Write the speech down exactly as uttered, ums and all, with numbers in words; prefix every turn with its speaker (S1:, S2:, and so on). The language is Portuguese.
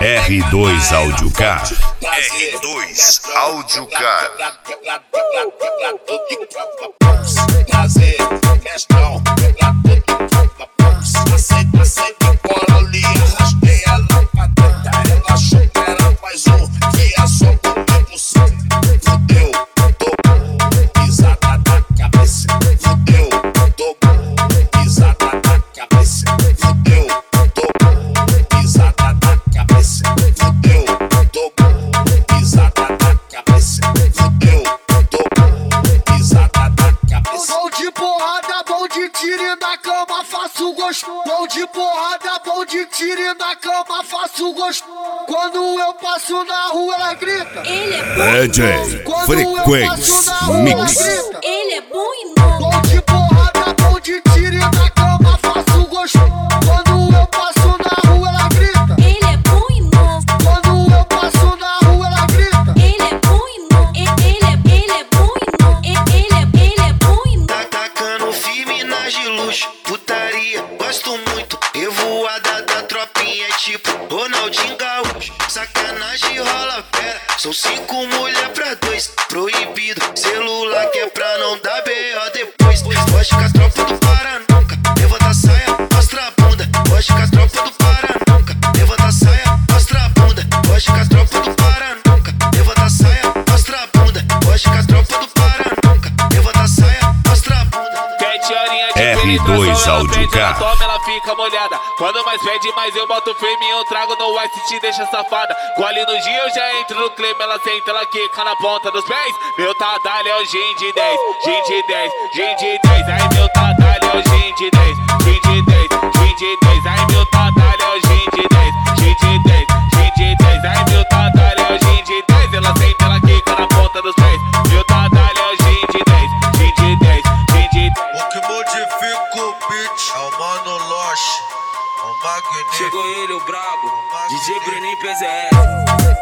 S1: R dois Audiocar. R dois Audiocar.
S2: Prazer, questão, aceita, aceita, cola ali, arrastei ela pra dentro. Ela achou que era mais um, que é só comigo sim. Fudeu, tô pisada na cabeça. Fudeu, tô pisada na cabeça. Fudeu, tô pisada na cabeça. Fudeu, tô pisada na cabeça. Fudeu, tô pisada na cabeça.
S3: Bom de porrada, bom de tiro na cama, faço gosto. Bom de porrada, bom de tiro na cama, faço gosto. Quando eu passo na rua, ela grita.
S4: Ele é bom.
S1: D J Frequência Mix.
S4: Ele é bom e não.
S3: Bom de porrada, bom de tiro na cama, faço gosto. Quando eu passo na rua, ela grita.
S4: Ele é bom e não.
S3: Quando eu passo na rua, ela grita.
S4: Ele é bom e não. Ele é, ele é bom e não. Ele é, ele é bom e não.
S5: Tá tacando firme nas de luxo, putaria, gosto muito. Revoada da tropinha é tipo Ronaldinho Gaúcho. Sacanagem rola pera, são cinco mulher pra dois. Proibido, celular que é pra não dar B O depois. Gosto com as tropas do Pará nunca, levanta a saia, mostra a bunda. Gosto com as tropas do Pará nunca, levanta a saia, mostra a bunda. Gosto com as tropas do Pará nunca, levanta a saia, mostra a bunda. Gosto com as tropas do Pará nunca, levanta a saia, mostra a bunda.
S1: R dois Audiocar.
S6: Toma, ela fica molhada. Quando mais pede, mais eu boto firme. Eu trago no ice, te deixa safada. Gole no dia, eu já entro no clima. Ela senta, ela quica na ponta dos pés. Meu tadalho é o gin de dez, gin de dez, gin de dez. Ai, meu tadalho é o gin de dez, gin de dez, gin de dez. Ai, meu tadalho é o gin de dez, gin de dez, gin de dez. Ai, meu tadalho é o gin de dez. Ela senta, ela quica na ponta dos pés. Meu tadalho é o gin de dez, gin de dez, gin de dez.
S7: O que modifica o beat é o Mano Loche, o Magnífico.
S8: Chegou ele, o brabo, D J Breninho P Z S.